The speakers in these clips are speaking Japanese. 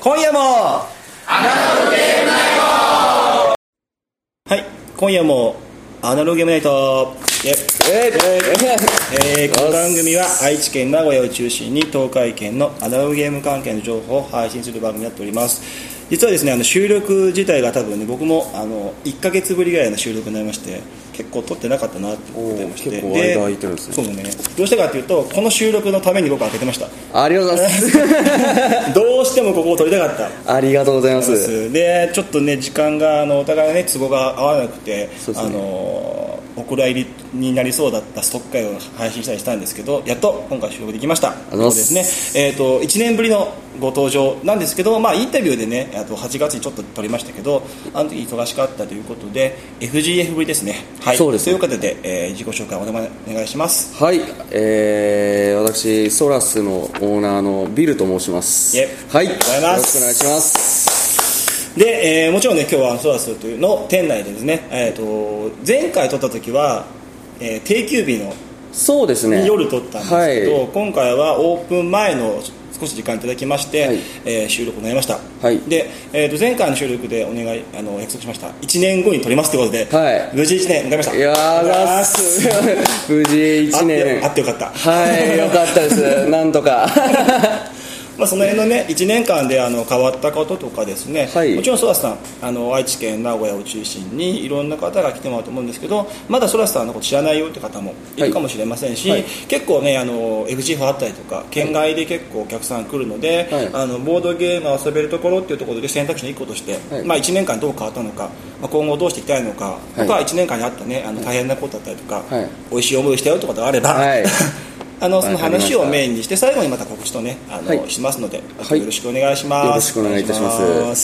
今夜もアナログゲームナイト。はい、今夜もアナログゲームナイト。この番組は愛知県名古屋を中心に東海圏のアナログゲーム関係の情報を配信する番組になっております。実はですね、収録自体が多分ね、僕も1ヶ月ぶりぐらいの収録になりまして、結構撮ってなかったなって思ってまして、 結構間空いてるんですね。 そうね、どうしてかというと、この収録のために僕は開けてました。 ありがとうございますどうしてもここを撮りたかった。 ありがとうございます。 でちょっとね、時間がお互いね都合が合わなくて、 そうですね、 お蔵入りになりそうだったストック会を配信したりしたんですけど、やっと今回収録できました。そうですね、1年ぶりのご登場なんですけど、インタビューでね、8月にちょっと撮りましたけど、あの時忙しかったということで FGF ぶりですね。はい、そうです。ということで、自己紹介をお願いします。 はい、私ソラスのオーナーのビルと申します。はい、よろしくお願いします。 で、もちろんね、今日はソラスというの店内でですね、前回撮った時は、定休日のそうですね、 夜撮ったんですけど、今回はオープン前の少し時間いただきまして、収録になりました。で、前回の収録で約束しました1年後に撮りますということで、無事1年迎えました。 いやー無事1年あってよかった。 はい、よかったですなんとかその辺のね、1年間で変わったこととかですね、もちろんソラスさん愛知県名古屋を中心にいろんな方が来てもらうと思うんですけど、まだソラスさんのこと知らないよって方もいるかもしれませんし、結構ねFGF あったりとか県外で結構お客さん来るので、ボードゲームを遊べるところっていうところで選択肢の1個として、1年間どう変わったのか、今後どうしていきたいのか、とか1年間にあったね大変なことだったりとか、美味しい思いをしたよってことがあれば、その話をメインにして、最後にまた告知とねしますので、よろしくお願いします。 よろしくお願いいたします。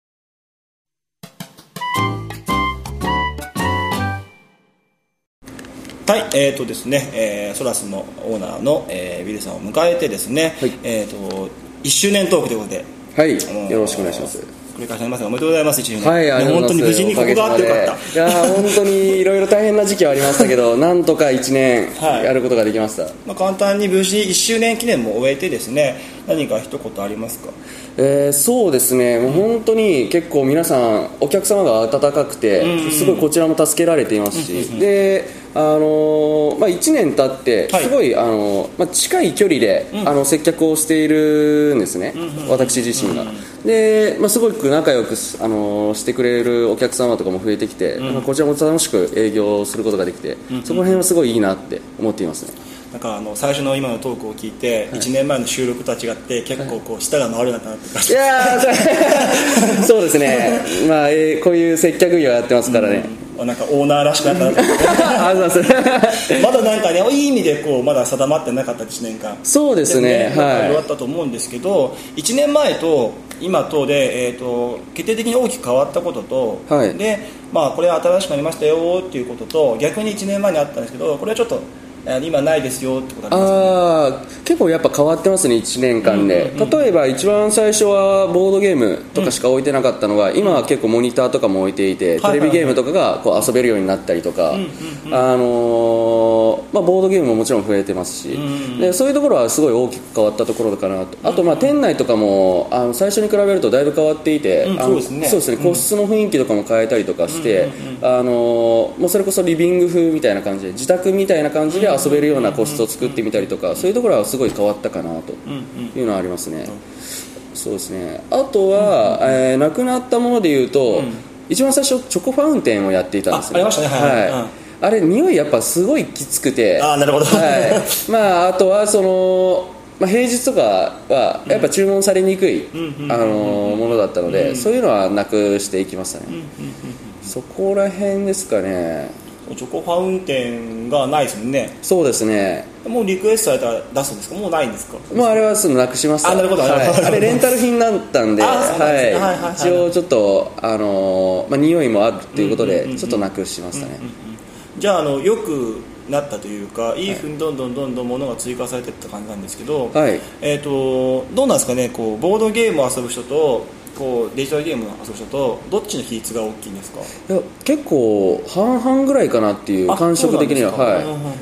はい、ですね、ソラスのオーナーの、ビルさんを迎えてですね、1周年トークということで、 よろしくお願いします。 繰り返しになりますが、おめでとうございます。1年、 本当に無事にここがあってよかった。 いや本当にいろいろ大変な時期はありましたけどなんとか1年やることができました。 簡単に無事1周年記念も終えてですね、何か一言ありますか？ そうですね、もう本当に結構皆さんお客様が温かくて、すごいこちらも助けられていますし、で1年経ってすごい、近い距離で、接客をしているんですね、私自身が。で、すごく仲良くしてくれるお客様とかも増えてきて、こちらも楽しく営業することができて、そこら辺はすごいいいなって思っていますね。 最初の今のトークを聞いて、1年前の収録とは違って結構こう舌が回るなってなってました。 いやそうですね、こういう接客業やってますからね、 なんかオーナーらしくなったなと思ってまだなんかね、いい意味でこうまだ定まってなかった1年間。そうですね、いろいろあったと思うんですけど、1年前と今とで、決定的に大きく変わったことと、でこれは新しくなりましたよっていうことと、逆に1年前にあったんですけど、これはちょっと今ないですよってことありますか？ 結構やっぱ変わってますね、1年間で。例えば一番最初はボードゲームとかしか置いてなかったのが、今は結構モニターとかも置いていて、テレビゲームとかがこう遊べるようになったりとか、ボードゲームももちろん増えてますし、でそういうところはすごい大きく変わったところかなと。あと店内とかも最初に比べるとだいぶ変わっていて、そうですね、個室の雰囲気とかも変えたりとかして、もうそれこそリビング風みたいな感じで、自宅みたいな感じで遊べるような個室を作ってみたりとか、そういうところはすごい変わったかなというのはありますね。そうですね。あとは、なくなったものでいうと、一番最初チョコファウンテンをやっていたんですよ。 ありましたね。 あれ匂いやっぱすごいきつくて、 なるほど。 あとは平日とかはやっぱ注文されにくいものだったので、そういうのはなくしていきましたね。そこら辺ですかね。 チョコファウンテンがないですもんね。 そうですね。 もうリクエストされたら出すんですか？もうないんですか？ もうあれはなくしました。 なるほど。 あれレンタル品だったんで、一応ちょっと匂いもあるっていうことでちょっとなくしましたね。 じゃあよくなったというか、いい風にどんどん物が追加されていった感じなんですけど、どうなんですかね、こうボードゲームを遊ぶ人とこうデジタルゲームを遊ぶ人とどっちの比率が大きいんですか？ いや結構半々ぐらいかなっていう感触的には。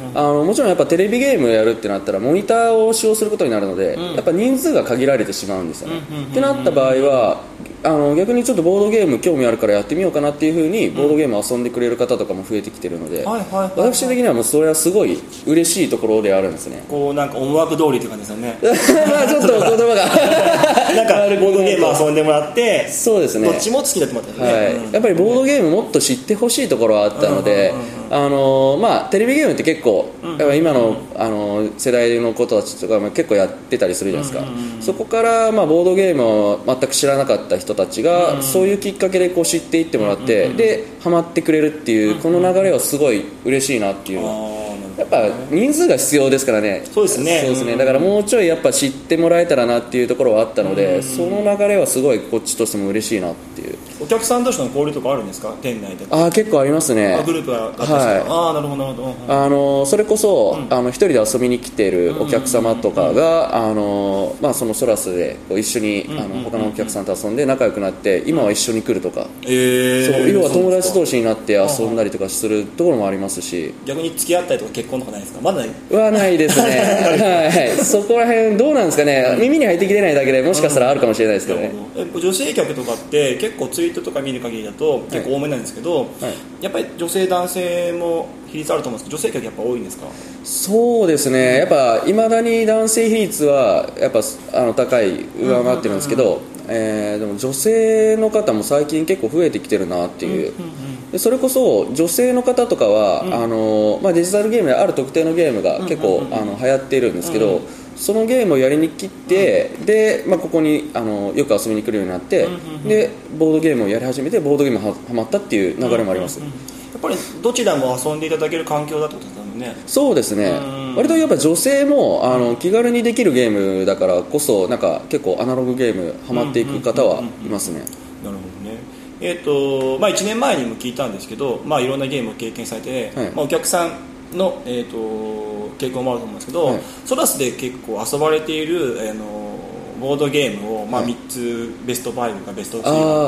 もちろんやっぱテレビゲームをやるってなったらモニターを使用することになるので、やっぱ人数が限られてしまうんですよね、ってなった場合は逆にちょっとボードゲーム興味あるからやってみようかなっていう風にボードゲームを遊んでくれる方とかも増えてきてるので、私的にはもうそれはすごい嬉しいところであるんですね。 こうなんか思惑通りって感じですよねまあちょっと言葉がなんかボードゲーム遊んでもらってそうですね、 どっちも好きだってもらったんですね、 はい、やっぱりボードゲームもっと知ってほしいところはあったので、まあテレビゲームって結構、やっぱ今の世代の子たちとかも結構やってたりするじゃないですか、そこからまあボードゲームを全く知らなかった人たちが、そういうきっかけでこう知っていってもらって、でハマってくれるっていうこの流れはすごい嬉しいなっていうやっぱ人数が必要ですからね。 そうですね、 そうですね、だからもうちょいやっぱ知ってもらえたらなっていうところはあったので、その流れはすごいこっちとしても嬉しいなっていう。 お客さん同士の交流とかあるんですか、店内で。 結構ありますね。 グループがあったりして、なるほどなるほど、それこそ、一人で遊びに来ているお客様とかが、まあ、そのソラスで一緒に他のお客さんと遊んで仲良くなって今は一緒に来るとか、そう要は友達同士になって遊んだりとかするところもありますし、 逆に付き合ったりとか結婚とかないですか。まだないはないですねはい、そこら辺どうなんですかね、耳に入ってきてないだけでもしかしたらあるかもしれないですけどね。 女性客とかって結構ツイートとか見る限りだと結構多めなんですけど、やっぱり女性男性も比率あると思うんですけど、女性客やっぱ多いんですか。 そうですね、やっぱいまだに男性比率はやっぱ高い上回ってるんですけど、でも女性の方も最近結構増えてきてるなっていう、でそれこそ女性の方とかは、まあ、デジタルゲームである特定のゲームが結構流行っているんですけど、そのゲームをやりに来て、で、まあ、ここによく遊びに来るようになって、でボードゲームをやり始めてボードゲームにハマったっていう流れもあります。 やっぱりどちらも遊んでいただける環境だってことですね。 そうですね、割とやっぱ女性も気軽にできるゲームだからこそ、なんか結構アナログゲームハマっていく方はいますね。 なるほどね。まあ、1年前にも聞いたんですけど、まあ、いろんなゲームを経験されて、まあ、お客さんの、傾向もあると思うんですけど、ソラスで結構遊ばれている、ボードゲームを、まあ、3つベスト5かベスト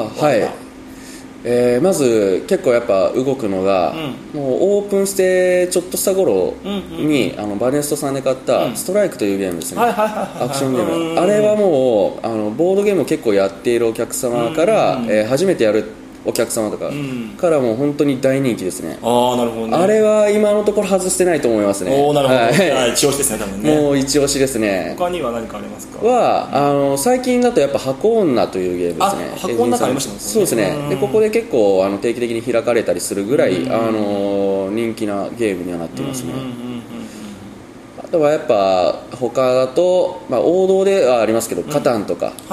3がまず結構やっぱ動くのが、もうオープンしてちょっとした頃に、バネストさんで買ったストライクというゲームですね、アクションゲーム。あれはもうボードゲームを結構やっているお客様から、初めてやるお客様とかからも本当に大人気ですね。 なるほどね。 あれは今のところ外してないと思いますね。 なるほど、一押しですね多分ね。 もう一押しですね。 他には何かありますか。 最近だとやっぱ箱女というゲームですね。 箱女ありましたね。 そうですね。でここで結構定期的に開かれたりするぐらい人気なゲームにはなっていますね。あとはやっぱ他だと、まあ、王道ではありますけど、カタンとか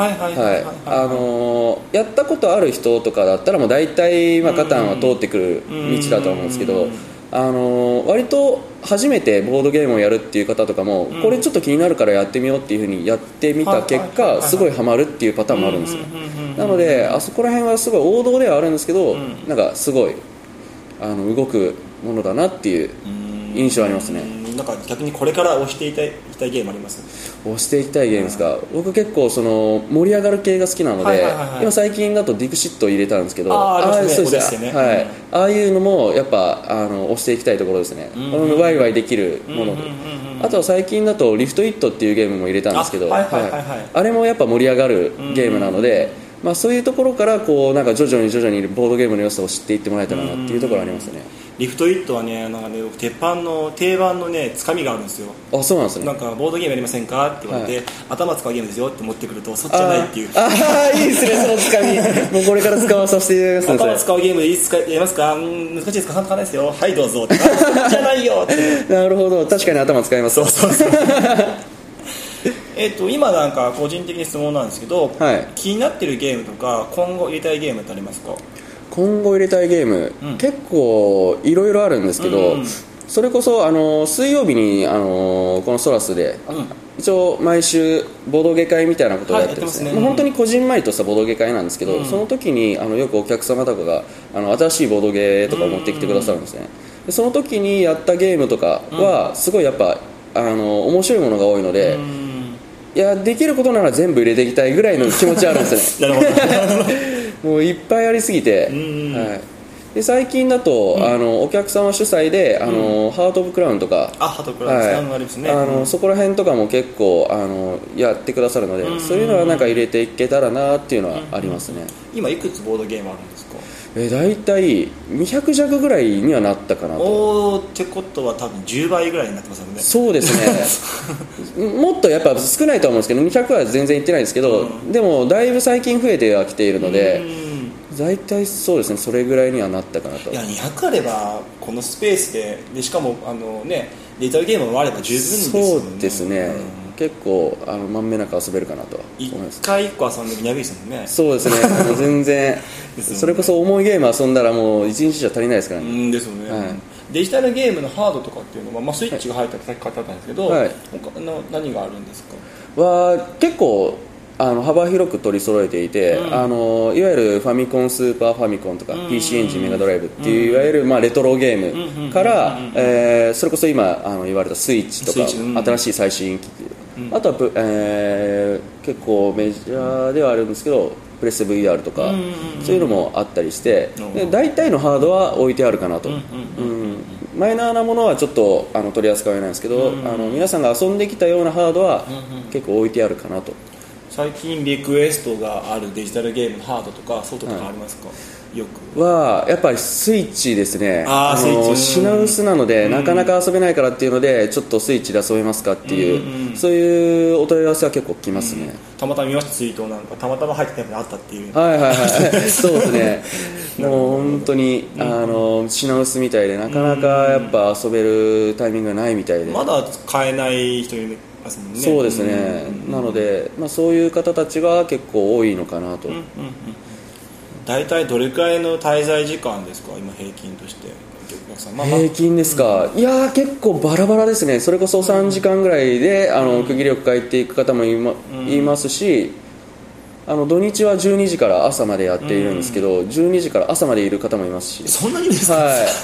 やったことある人とかだったらもう大体、まあ、カタンは通ってくる道だと思うんですけど、割と初めてボードゲームをやるっていう方とかも、これちょっと気になるからやってみようっていう風にやってみた結果すごいハマるっていうパターンもあるんですよ。なのであそこら辺はすごい王道ではあるんですけど、なんかすごい動くものだなっていう印象ありますね。 なんか逆にこれから推していきたいゲームあります？ 推していきたいゲームですか。僕結構盛り上がる系が好きなので、今最近だとディクシットを入れたんですけど、ああいうのもやっぱ推していきたいところですね。ワイワイできるもので、あとは最近だとリフトイットっていうゲームも入れたんですけど、あれもやっぱ盛り上がるゲームなので、まあ、そういうところからこうなんか徐々にボードゲームの良さを知っていってもらえたらなっていうところありますね。 リフトイットはね、なんかね、定番のねつかみがあるんですよ。 あ、そうなんですね。 なんかボードゲームやりませんかって言われて、頭使うゲームですよって持ってくるとそっちじゃないっていう。 いいですね、そのつかみ。もうこれから使わさせていただきます。 頭使うゲームでやりますか。難しいですか。簡単ですよ。はいどうぞって。そっちじゃないよって。 なるほど、確かに頭使います。 そう今なんか個人的に質問なんですけど、気になってるゲームとか今後入れたいゲームってありますか？ 今後入れたいゲーム、結構いろいろあるんですけど、それこそ水曜日にこのソラスで、一応毎週ボードゲ会みたいなことをやってですね、本当にこじんまりとしたボードゲ会なんですけど、その時によくお客様とかが新しいボードゲとかを持ってきてくださるんですね。でその時にやったゲームとかはすごいやっぱ面白いものが多いので、いやできることなら全部入れていきたいぐらいの気持ちあるんですね。なるほどもういっぱいありすぎて、 で最近だと、お客様主催でハート・オブ・クラウンとか、 ハート・オブ・クラウンですね、ありますね、 そこら辺とかも結構やってくださるので、そういうのはなんか入れていけたらなっていうのはありますね。 今いくつボードゲームあるんですか？ 大体200弱ぐらいにはなったかなと。 ってことは多分10倍ぐらいになってますよね。 そうですねもっとやっぱ少ないとは思うんですけど、200は全然いってないんですけど、でもだいぶ最近増えてはきているので、大体そうですね、それぐらいにはなったかなと。 いや200あればこのスペースでしかもデジタルゲームもあれば十分ですよね。 そうですね、結構まんべんなく遊べるかなと思います。 1回1個遊んで200ですもんね。 そうですね全然それこそ重いゲーム遊んだらもう1日じゃ足りないですからね。 ですよね、デジタルゲームのハードとかっていうのは、スイッチが入ったってさっき買ってあったんですけど、他の何があるんですか？ は結構幅広く取り揃えていて、いわゆるファミコンスーパーファミコンとか、PC エンジンメガドライブっていう、いわゆるレトロゲームから、それこそ今言われたスイッチとか、新しい最新機器、あとは、結構メジャーではあるんですけどプレス VR とか、そういうのもあったりして、で大体のハードは置いてあるかなと、マイナーなものはちょっと取り扱えないんですけど、皆さんが遊んできたようなハードは結構置いてあるかなと。 最近リクエストがあるデジタルゲームのハードとかソフトとかありますか？よくはやっぱりスイッチですね。 スイッチ品薄なので、なかなか遊べないからっていうので、ちょっとスイッチで遊べますかっていう、そういうお問い合わせは結構来ますね。 たまたま見ました、ツイートなんかたまたま入ってたのにあったっていう。 そうですねもう本当に品薄みたいで、なかなかやっぱ遊べるタイミングがないみたいで、 まだ買えない人いますもんね。 そうですね、なので、そういう方たちが結構多いのかなと。 大体どれくらいの滞在時間ですか、今平均として？ 平均ですか、いや結構バラバラですね。それこそ3時間ぐらいで区切りよく帰っていく方もいますし、土日は12時から朝までやっているんですけど、12時から朝までいる方もいますし。 そんなにですか？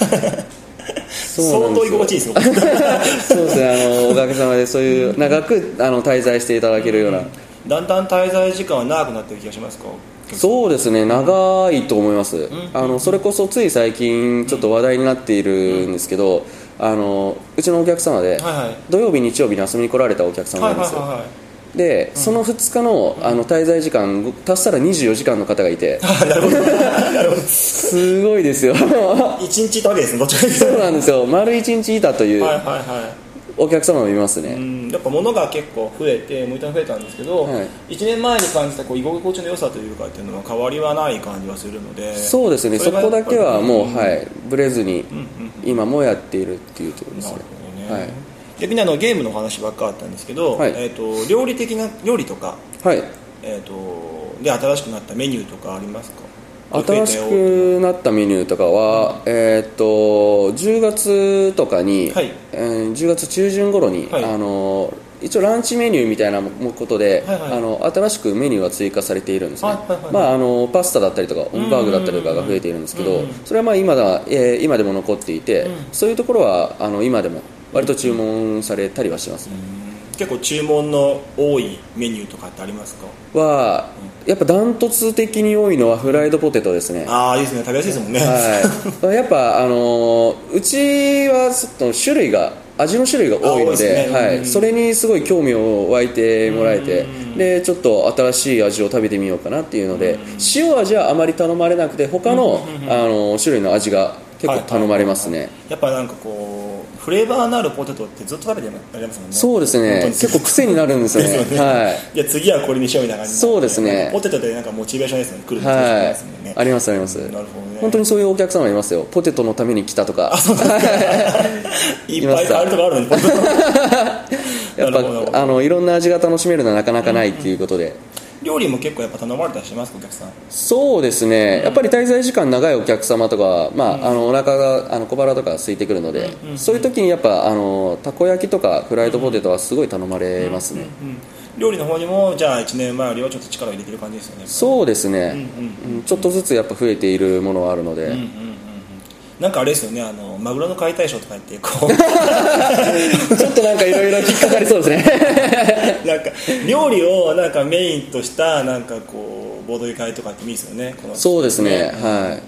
相当居心地いいですよそうですね、おかげさまでそういう長く滞在していただけるような、 だんだん滞在時間は長くなってる気がしますか？ そうですね、長いと思います。それこそつい最近ちょっと話題になっているんですけど、うちのお客様で土曜日日曜日に遊びに来られたお客様なんですよ。でその2日の滞在時間足したら24時間の方がいてなるほどすごいですよ 1日いたわけですね、どっちかそうなんですよ、丸1日いたというお客様もいますね。 やっぱ物が結構増えてモニター増えたんですけど、1年前に感じた居心地の良さというかっていうのは変わりはない感じはするので。そうですね、 そこだけはもうブレずに今もやっているっていうところですね。 逆にゲームの話ばっかあったんですけど、料理的な料理とか、で新しくなったメニューとかありますか？ 新しくなったメニューとかは、10月とかに、10月中旬頃に、一応ランチメニューみたいなことで、新しくメニューが追加されているんですね。パスタだったりとかオンバーグだったりとかが増えているんですけど、それは今でも残っていて、そういうところは今でも割と注文されたりはします。 結構注文の多いメニューとかってありますか？ やっぱダントツ的に多いのはフライドポテトですね。 いいですね、食べやすいですもんね。 やっぱうちはちょっと味の種類が多いので、それにすごい興味を湧いてもらえて、でちょっと新しい味を食べてみようかなっていうので、塩味はあまり頼まれなくて、他の種類の味が結構頼まれますね。 やっぱなんかこうフレーバーのあるポテトってずっと食べてなりますもんね。 そうですね、結構癖になるんですよね。 いや次はこれにしようみたいな感じで。 そうですね、 ポテトでなんかモチベーションですね、来るモチベーションですもんね。 ありますあります。 なるほどね、 本当にそういうお客様いますよ。ポテトのために来たとかいっぱい買えるとこあるのにやっぱいろんな味が楽しめるのはなかなかないっていうことで、 料理も結構やっぱ頼まれたりしますか、お客さん？ そうですね、やっぱり滞在時間長いお客様とかは、お腹が小腹とか空いてくるので、そういう時にやっぱたこ焼きとかフライドポテトはすごい頼まれますね。 料理の方にもじゃあ1年前よりはちょっと力を入れてる感じですよね。 そうですね、ちょっとずつやっぱ増えているものはあるので、 なんかあれですよね、マグロの解体ショーとか言ってこうちょっとなんかいろいろ引っかかりそうですねなんか料理をなんかメインとしたなんかこうボードゲーム会とかっていいですよね。 そうですね、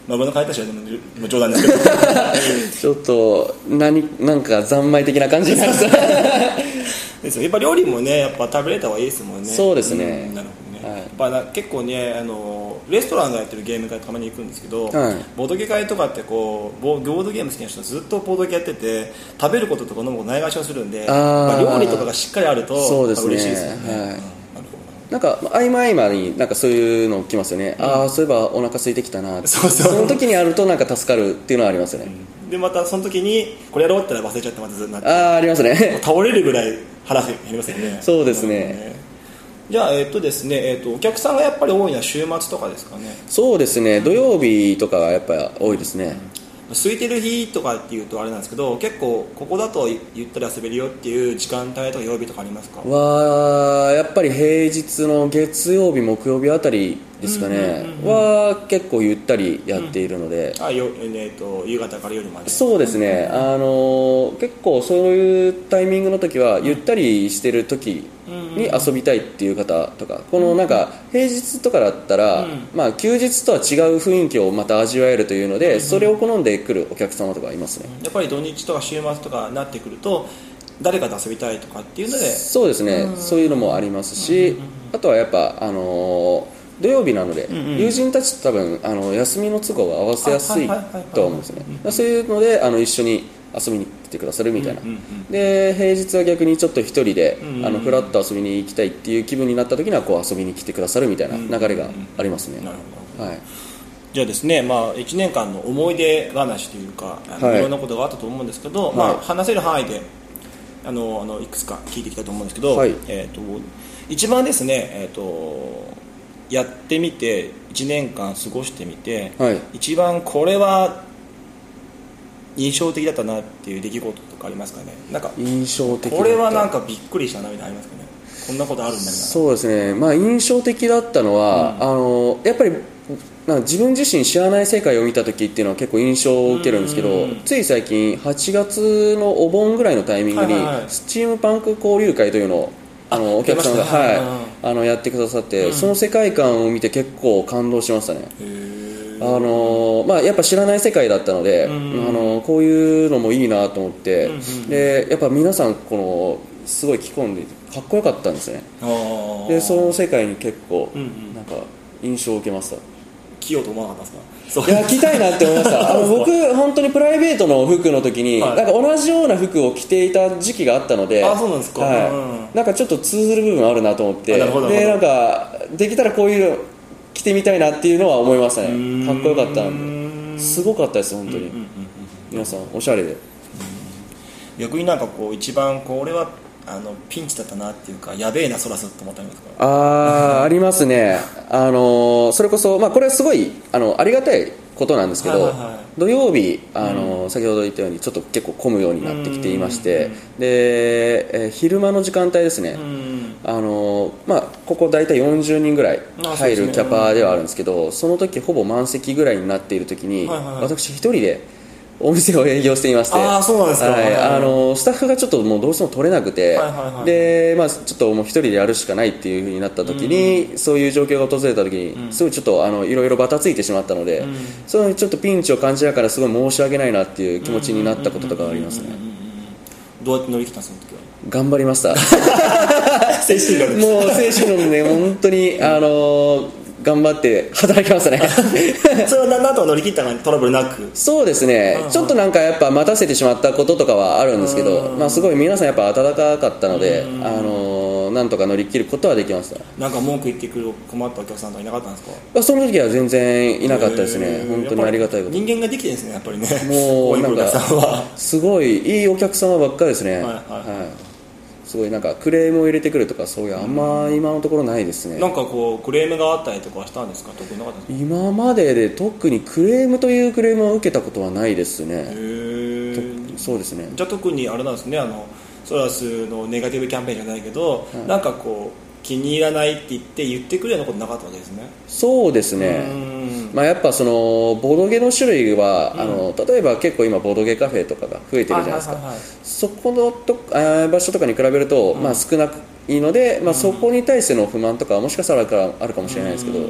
俺の書いた人はでも冗談ですけどちょっとなんか三昧的な感じになりそうですよ。やっぱ料理もねやっぱ食べれた方がいいですもんね。 そうですね、 なるほどね、はい、やっぱ結構ねレストランがやってるゲーム会たまに行くんですけど、はい、ボードゲ会とかってこうボードゲーム好きな人はずっとボードゲやってて食べることとか飲むことないがしをするんで、料理とかがしっかりあると嬉しいですよね。はい、 なんか合間合間になんかそういうの来ますよね、そういえばお腹空いてきたなって、その時にあるとなんか助かるっていうのはありますよね、 でまたその時にこれやろうって忘れちゃってまたずっとなってありますね倒れるぐらい腹減りますよね。 そうですね。 じゃあですねお客さんがやっぱり多いのは週末とかですかね。 そうですね、土曜日とかがやっぱり多いですね、 空いてる日とかっていうとあれなんですけど、結構ここだとゆったり遊べるよっていう時間帯とか曜日とかありますか？ やっぱり平日の月曜日木曜日あたりですかね、は結構ゆったりやっているので、 夕方から夜まで。 そうですね、結構そういうタイミングの時はゆったりしてる時に遊びたいっていう方とか、このなんか平日とかだったら、休日とは違う雰囲気をまた味わえるというので、それを好んで来るお客様とかいますね。やっぱり土日とか週末とかなってくると誰かと遊びたいとかっていうので。 そうですね、そういうのもありますし、あとはやっぱ土曜日なので、友人たちと多分休みの都合が合わせやすいとは思うんですね。そういうので一緒に遊びに来てくださるみたいな、で平日は逆にちょっと一人でフラッと遊びに行きたいっていう気分になった時にはこう遊びに来てくださるみたいな流れがありますね。なるほど、はい。 じゃあですね、1年間の思い出話というかいろんなことがあったと思うんですけど、話せる範囲でいくつか聞いていきたいと思うんですけど、一番ですね、やってみて1年間過ごしてみて、一番これは印象的だったなっていう出来事とかありますかね。なんか印象的だった、 これはなんかびっくりしたなみたいなのありますかね。こんなことあるんだみたいな。 そうですね、印象的だったのは、やっぱり自分自身知らない世界を見た時っていうのは結構印象を受けるんですけど、つい最近8月のお盆ぐらいのタイミングにスチームパンク交流会というのをお客さんが、やってくださって、その世界観を見て結構感動しましたね。やっぱ知らない世界だったので、こういうのもいいなと思って、でやっぱ皆さんすごい着込んでかっこよかったんですね。でその世界に結構なんか印象を受けました。 着ようと思わなかったですか？ いや着たいなって思いました僕本当にプライベートの服の時に、なんか同じような服を着ていた時期があったので、 そうなんですか、 なんかちょっと通ずる部分あるなと思って、でなんかできたらこういうの着てみたいなっていうのは思いましたね。かっこよかったんで、すごかったです本当に。皆さんおしゃれで、 逆になんか一番これはピンチだったなっていうか、やべえなそらすと思ったんですか？ ありますね。それこそ、これはすごいありがたいことなんですけど、土曜日先ほど言ったようにちょっと結構混むようになってきていまして、で、昼間の時間帯ですね、ここ大体40人ぐらい入るキャパではあるんですけど、その時ほぼ満席ぐらいになっている時に、私一人でお店を営業していまして、 そうなんですか。 スタッフがちょっともうどうしても取れなくて、でちょっともう一人でやるしかないっていう風になった時に、そういう状況が訪れた時に、すごいちょっといろいろバタついてしまったので、そのちょっとピンチを感じながらすごい申し訳ないなっていう気持ちになったこととかありますね。 どうやって乗り切ったんですか？その時は頑張りました精神論もう精神論で本当に頑張って働きましたねそれは何と乗り切ったのにトラブルなく？ そうですね、ちょっとなんかやっぱ待たせてしまったこととかはあるんですけど、すごい皆さんやっぱ温かかったので、なんとか乗り切ることはできました。 なんか文句言ってくる困ったお客さんとかいなかったんですか？ その時は全然いなかったですね。本当にありがたいこと。 人間ができてるんですねやっぱりね。 もうなんかすごいいいお客様ばっかりですね。すごいなんかクレームを入れてくるとかそういうあんま今のところないですね。 なんかクレームがあったりとかしたんですか？特になかったですか？ 今までで特にクレームというクレームを受けたことはないですね。そうですね。 じゃあ特にあれなんですね、ソラスのネガティブキャンペーンじゃないけど、なんか気に入らないって言ってくるようなことなかったわけですね。 そうですね。やっぱそのボードゲの種類は、例えば結構今ボードゲカフェとかが増えてるじゃないですか。そこの場所とかに比べると、少ないので、そこに対しての不満とかはもしかしたらあるかもしれないですけど、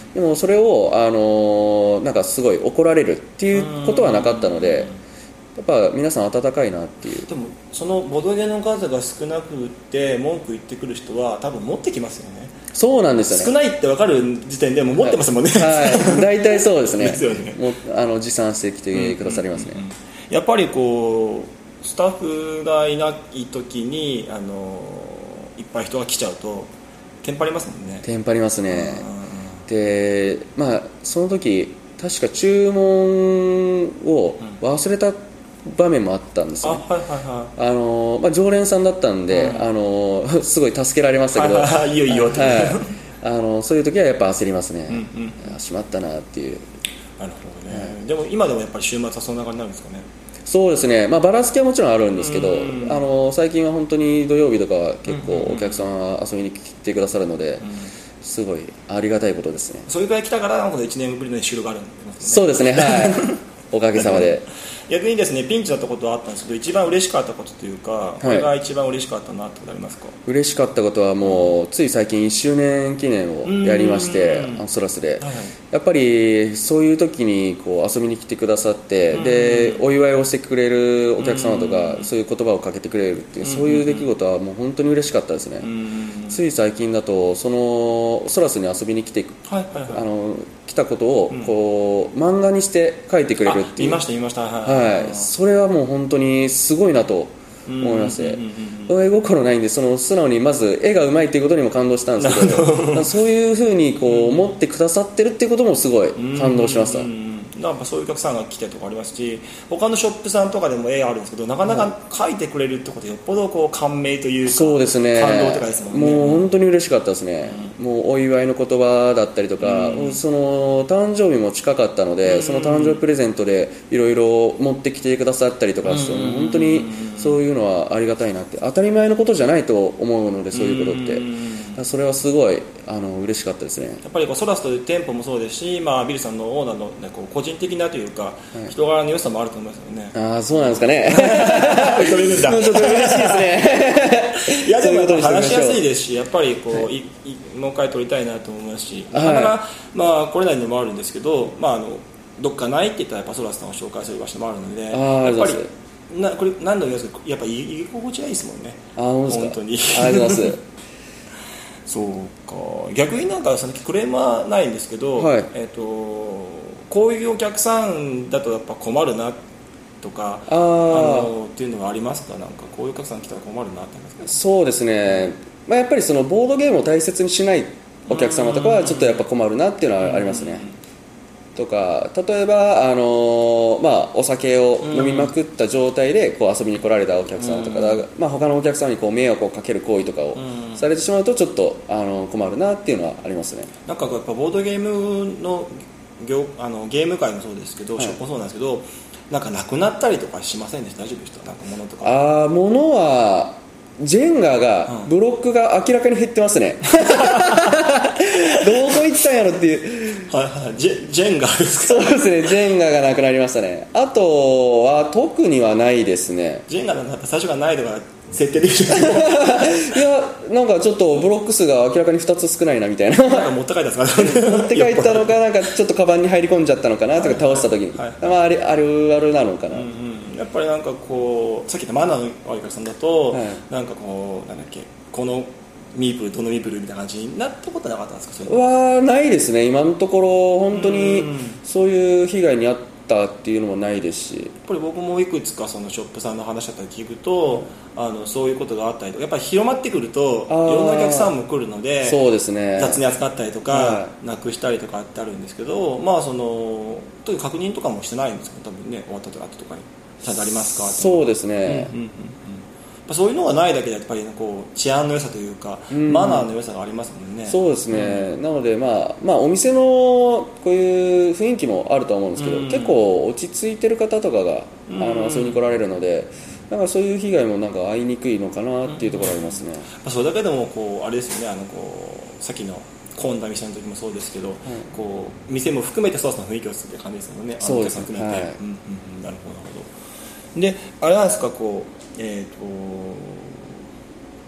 でもそれを、なんかすごい怒られるっていうことはなかったので、やっぱ皆さん温かいなっていう。 でもそのボドゲの数が少なくって文句言ってくる人は多分持ってきますよね。 そうなんですよね。 少ないって分かる時点でもう持ってますもんね。 はい、大体そうですね。 ですよね。 もう持参してきてくださりますね。 やっぱりこうスタッフがいない時にいっぱい人が来ちゃうとテンパりますもんね。 テンパりますね。で、その時確か注文を忘れた場面もあったんですよ、ね。常連さんだったんで、すごい助けられましたけど、 いいよいいよって、 そういう時はやっぱ焦りますね。しまったなっていう。 なるほどね。でも今でもやっぱり週末はそんな感じになるんですかね。 そうですね、ばらつきはもちろんあるんですけど、最近は本当に土曜日とかは結構お客さんは遊びに来てくださるので、すごいありがたいことですね。 それぐらい来たから1年ぶりの収録があるんですね。 そうですね、はいおかげさまで。 逆にですね、ピンチだったことはあったんですけど、一番嬉しかったことというか、これが一番嬉しかったなってことありますか？ 嬉しかったことはもうつい最近1周年記念をやりまして、ソラスで、やっぱりそういう時にこう遊びに来てくださって、でお祝いをしてくれるお客様とか、そういう言葉をかけてくれるっていう、そういう出来事はもう本当に嬉しかったですね。つい最近だとそのソラスに遊びに来て、来たことをこう漫画にして書いてくれるっていう。 言いました。 それはもう本当にすごいなと思いまして、絵心ないんで、その素直にまず絵がうまいっていうことにも感動したんですけどそういうふうにこう思ってくださってるっていうこともすごい感動しました。 やっぱそういうお客さんが来てとかありますし、他のショップさんとかでも絵あるんですけど、なかなか描いてくれるってことでよっぽどこう感銘というか、 そうですね、 感動とかですもんね。 もう本当に嬉しかったですね。もうお祝いの言葉だったりとか、その誕生日も近かったので、その誕生日プレゼントでいろいろ持ってきてくださったりとかして、本当にそういうのはありがたいなって、当たり前のことじゃないと思うので、そういうことってそれはすごい嬉しかったですね。 やっぱりこうソラスという店舗もそうですし、ビルさんのオーナーの、こう個人的なというか、人柄の良さもあると思いますよね。 そうなんですかね。 認めるんだ。 ちょっと嬉しいですね。 いやでも話しやすいですし、やっぱりこう、もう一回撮りたいなと思いますし、なかなか来れないのもあるんですけど、どっかないって言ったらやっぱソラスさんを紹介する場所もあるので、やっぱりこれ何度も言いますけど、やっぱり居心地がいいですもんね。本当に。 ありがとうございます。 そうか。逆になんかそのクレームはないんですけど、こういうお客さんだとやっぱ困るなとかっていうのはありますか？なんかこういうお客さん来たら困るなってますか？ そうですね、やっぱりそのボードゲームを大切にしないお客様とかはちょっとやっぱ困るなっていうのはありますね。とか例えば、お酒を飲みまくった状態でこう遊びに来られたお客様とか、他のお客様にこう迷惑をかける行為とかをされてしまうとちょっと困るなっていうのはありますね。 なんかやっぱボードゲームのゲーム界もそうですけど、ショップもそうなんですけど、なんかなくなったりとかしませんでした？大丈夫でした？なんか物とか。 物はジェンガが、ブロックが明らかに減ってますね。どこ行ったんやろっていう。 ジェンガですか？ そうですね、ジェンガがなくなりましたね。あとは特にはないですね。 ジェンガなんか最初からないとか設定できる。 いや、なんかちょっとブロック数が明らかに2つ少ないなみたいな。 なんか持って帰ったんですかね。 持って帰ったのか、なんかちょっとカバンに入り込んじゃったのかなとか、倒した時に、あるあるなのかな。 やっぱりなんかこうさっき言ったマナーの悪いお客さんだと、なんかこうなんだっけ、このミープルどのミープルみたいな感じになったことなかったんですか？ はないですね。今のところ本当にそういう被害に遭ったっていうのもないですし、 やっぱり僕もいくつかそのショップさんの話だったり聞くと、そういうことがあったりとか、やっぱり広まってくるといろんなお客さんも来るので、 そうですね、 雑に扱ったりとか、なくしたりとかってあるんですけど、その特に確認とかもしてないんですけど、多分ね、終わった後とかにちゃんとありますか？ そうですね、 そういうのがないだけでやっぱりこう治安の良さというか、マナーの良さがありますもんね。 そうですね、なのでお店のこういう雰囲気もあるとは思うんですけど、結構落ち着いてる方とかが遊びに来られるので、なんかそういう被害もなんか遭いにくいのかなっていうところありますね。 それだけでもこうあれですよね、こうさっきの混んだ店の時もそうですけど、こう店も含めてソースの雰囲気をするって感じですよね。 そうですね、 なるほどなるほど。であれなんですか、こう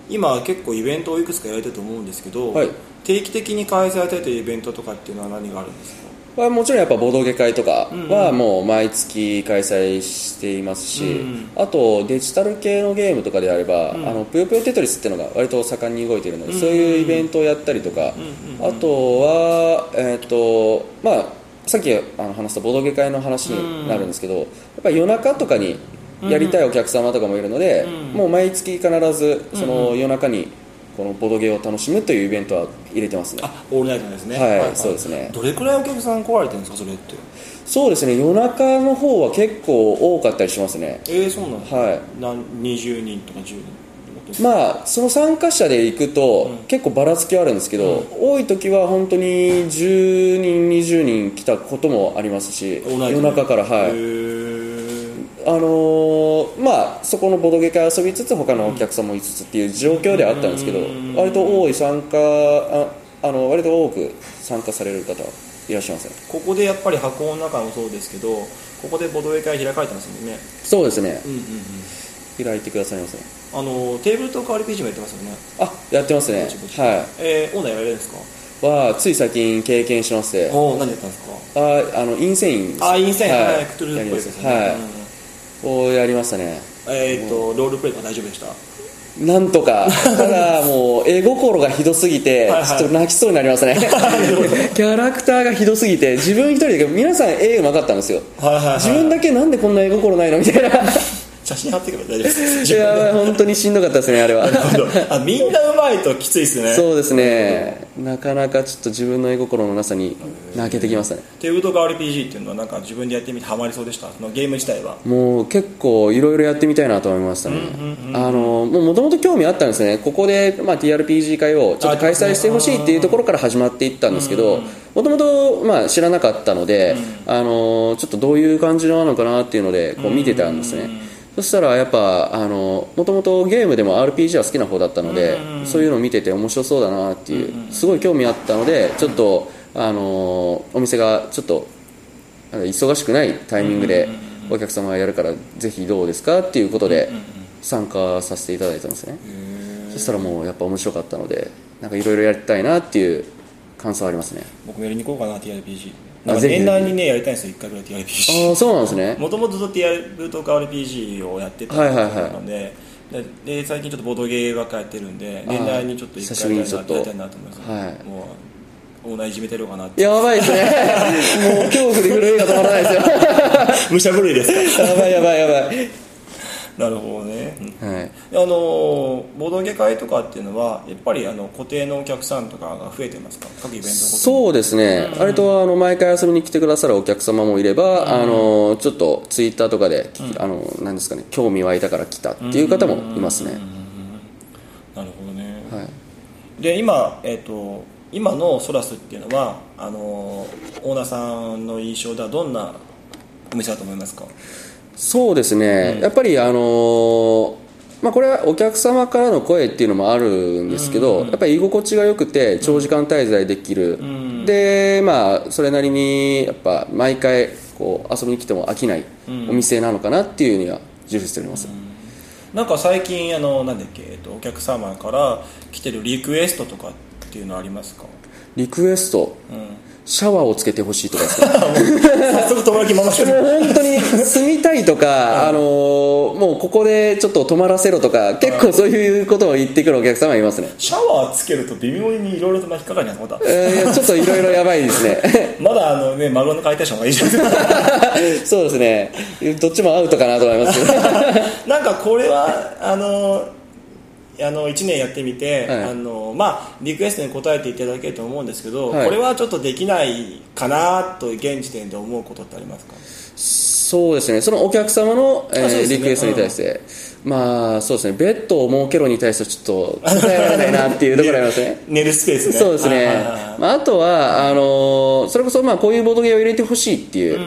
今結構イベントをいくつかやられてると思うんですけど、定期的に開催されているイベントとかっていうのは何があるんですか？ もちろんやっぱボードゲ会とかはもう毎月開催していますし、あとデジタル系のゲームとかであれば、ぷよぷよテトリスっていうのが割と盛んに動いているので、そういうイベントをやったりとか、あとはさっき話したボードゲ会の話になるんですけど、やっぱり夜中とかにやりたいお客様とかもいるので、もう毎月必ずその夜中にこのボードゲーを楽しむというイベントは入れてますね。 オールナイトですね。 はい、そうですね。 どれくらいお客さん来られてるんですか、それって？ そうですね、夜中の方は結構多かったりしますね。 そうなんですか。20人とか10人。 その参加者で行くと、結構ばらつきはあるんですけど、多い時は本当に10人20人来たこともありますし、夜中からそこのボードゲ会遊びつつ他のお客さんもいつつっていう状況ではあったんですけど、割と割と多く参加される方いらっしゃいますね。 ここでやっぱり箱の中もそうですけど、ここでボードゲ会開かれてますもんね。 そうですね、開いてくださいますね。 テーブルトーク RPG もやってますよね。 やってますね。はい。 オーナーやられるんですか？ つい最近経験しまして。 何やったんですか？ インセインです。 インセイン、クトゥルフっぽいですね。 をやりましたね。 ロールプレイは大丈夫でした？ なんとか。ただもう絵心がひどすぎてちょっと泣きそうになりますね。キャラクターがひどすぎて、自分一人で皆さん絵うまかったんですよ。自分だけなんでこんな絵心ないのみたいな。 写真貼ってくれば大丈夫です。 いや本当にしんどかったですね、あれは。 みんなうまいときついですね。 そうですね、なかなかちょっと自分の絵心のなさに泣けてきましたね。 テーブルトーク RPG っていうのはなんか自分でやってみてハマりそうでした？そのゲーム自体はもう結構いろいろやってみたいなと思いましたね。もともと興味あったんですね。ここで、TRPG 会をちょっと開催してほしいっていうところから始まっていったんですけど、もともと知らなかったので、ちょっとどういう感じなのかなっていうのでこう見てたんですね。そしたらやっぱもともとゲームでも RPG は好きな方だったので、そういうのを見てて面白そうだなっていうすごい興味あったので、ちょっとお店がちょっと忙しくないタイミングでお客様がやるからぜひどうですかっていうことで参加させていただいたんですね。そしたらもうやっぱ面白かったので、なんかいろいろやりたいなっていう感想はありますね。 僕もやりに行こうかな TRPG。年内にねやりたいんですよ、1回ぐらい TRPG。 そうなんですね。 もともとずっと TRPG とか RPG をやってたので、で最近ちょっとボードゲーばっかやってるんで、年内にちょっと1回ぐらいやりたいなと思います。もうオーナーいじめてるかなって。 やばいですね。もう恐怖で震えが止まらないですよ。 武者震いですか？ やばい。 なるほどね。ボードゲ会とかっていうのはやっぱり固定のお客さんとかが増えてますか？各イベントごとに。 そうですね、割と毎回遊びに来てくださるお客様もいれば、ちょっとツイッターとかで、何ですかね、興味湧いたから来たっていう方もいますね。 なるほどね。で今のソラスっていうのはオーナーさんの印象ではどんなお店だと思いますか？ そうですね、やっぱりこれはお客様からの声っていうのもあるんですけど、やっぱり居心地が良くて長時間滞在できる、でそれなりにやっぱ毎回こう遊びに来ても飽きないお店なのかなっていうには重視しております。 なんか最近なんだっけ、お客様から来てるリクエストとかっていうのはありますか？ リクエスト、シャワーをつけてほしいとかですね。 早速泊まる気満々してる。 本当に住みたいとか、もうここでちょっと泊まらせろとか、結構そういうことを言ってくるお客様いますね。 シャワーつけると微妙にいろいろと引っかかるんじゃないですか？ちょっといろいろやばいですね。 まだマグロの解体した方がいいじゃないですか。 そうですね、どっちもアウトかなと思いますけど。 なんかこれは1年やってみて、リクエストに応えていただけると思うんですけど、これはちょっとできないかなと現時点で思うことってありますか？ そうですね、そのお客様の、リクエストに対して、そうですね、ベッドを設けろに対してはちょっと答えられないなっていうところありますね。 寝るスペースね。 そうですね。あとはそれこそこういうボードゲーを入れてほしいっていう、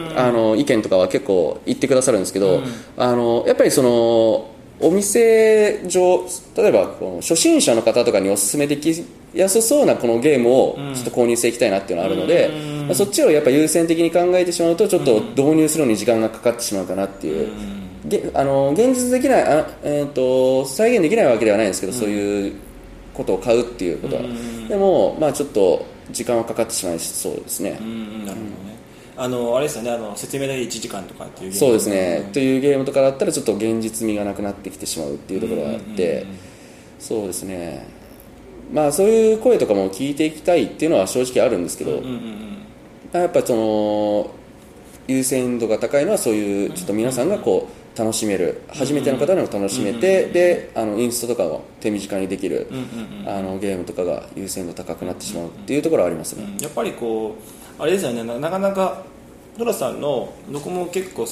意見とかは結構言ってくださるんですけど、やっぱりお店上、例えば初心者の方とかにおすすめできやすそうなこのゲームをちょっと購入していきたいなっていうのがあるので、そっちをやっぱ優先的に考えてしまうとちょっと導入するのに時間がかかってしまうかなっていう現実できない再現できないわけではないんですけど、そういうことを買うっていうことは、でも、まあ、ちょっと時間はかかってしまいそうですね。 なるほどね。あれですよね、説明だけ1時間とかっていうゲーム、 そうですね、というゲームとかだったらちょっと現実味がなくなってきてしまうっていうところがあって、そうですね、まあ、そういう声とかも聞いていきたいっていうのは正直あるんですけど、やっぱりその優先度が高いのはそういうちょっと皆さんがこう楽しめる、初めての方にも楽しめて、でインストとかを手短にできるゲームとかが優先度高くなってしまうっていうところはありますね。 やっぱりこうあれですよね、なかなかトラさんの僕も結構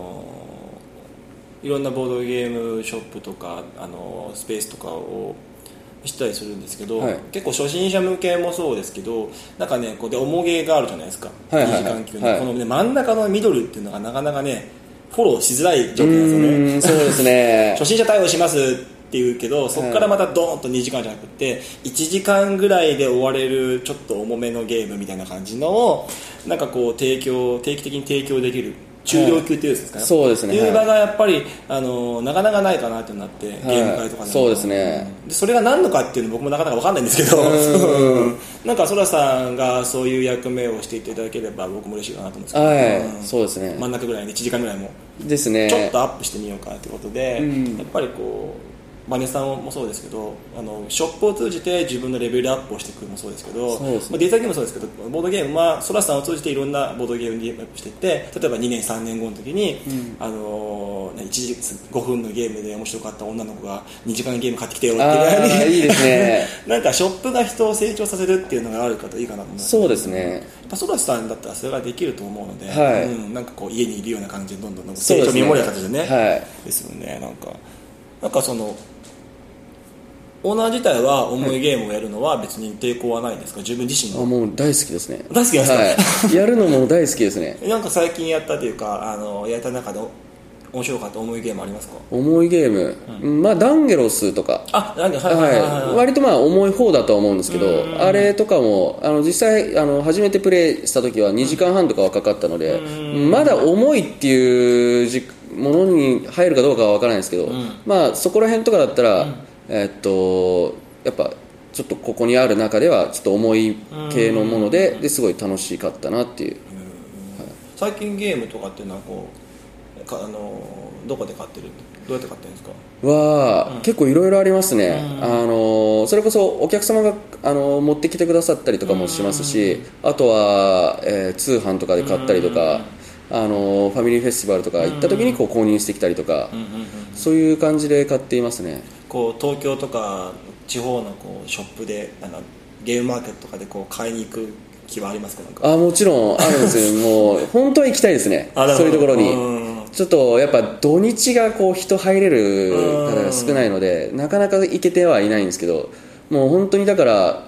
いろんなボードゲームショップとかスペースとかを知ったりするんですけど、結構初心者向けもそうですけど、なんかねこうで重げがあるじゃないですか、2時間級のこの、ね、真ん中のミドルっていうのがなかなかねフォローしづらい状況なんですよね。 そうですね初心者対応しますって言うけど、そこからまたドーンと2時間じゃなくて1時間ぐらいで終われるちょっと重めのゲームみたいな感じのをなんかこう定期的に提供できる中量級っていうんですかね、 そうですね、 っていう場がやっぱりなかなかないかなってなって、ゲーム会とかでも、 そうですね、 でそれが何のかっていうの僕もなかなか分かんないんですけどなんかそらさんがそういう役目をしていただければ僕も嬉しいかなと思うんですけど、 そうですね、 真ん中ぐらいで1時間ぐらいもですね、 ちょっとアップしてみようかということで、やっぱりこうマネさんもそうですけどショップを通じて自分のレベルアップをしていくもそうですけど、データゲームもそうですけど、ボードゲームはソラさんを通じていろんなボードゲームにアップしていって、例えば2年3年後の時に、5分のゲームで面白かった女の子が2時間ゲーム買ってきてよっていういいですねなんかショップが人を成長させるっていうのがあるからいいかなと思います。 そうですね、 ソラさんだったらそれができると思うので、なんかこう家にいるような感じでどんどん成長に盛り上がった形でね、ですよね。なんかそのオーナー自体は重いゲームをやるのは別に抵抗はないんですか、自分自身の。 もう大好きですね。 大好きですか、 やるのも大好きですねなんか最近やったというかやった中で面白かった重いゲームありますか？ 重いゲーム、まあダンゲロスとか、割とまあ重い方だとは思うんですけど、あれとかも実際初めてプレイした時は2時間半とかはかかったので、まだ重いっていうものに入るかどうかは分からないですけど、まあそこら辺とかだったら、やっぱちょっとここにある中ではちょっと重い系のものですごい楽しかったなっていう、 最近ゲームとかっていうのはこうどこで買ってる、どうやって買ってるんですか？ 結構いろいろありますね、それこそお客様が持ってきてくださったりとかもしますし、あとは、通販とかで買ったりとか、ファミリーフェスティバルとか行った時にこう購入してきたりとか、そういう感じで買っていますね。 こう東京とか地方のこうショップでゲームマーケットとかでこう買いに行く気はありますか？ もちろんあるんですよもう本当は行きたいですねそういうところに。ちょっとやっぱ土日がこう人入れる方が少ないのでなかなか行けてはいないんですけど、もう本当にだから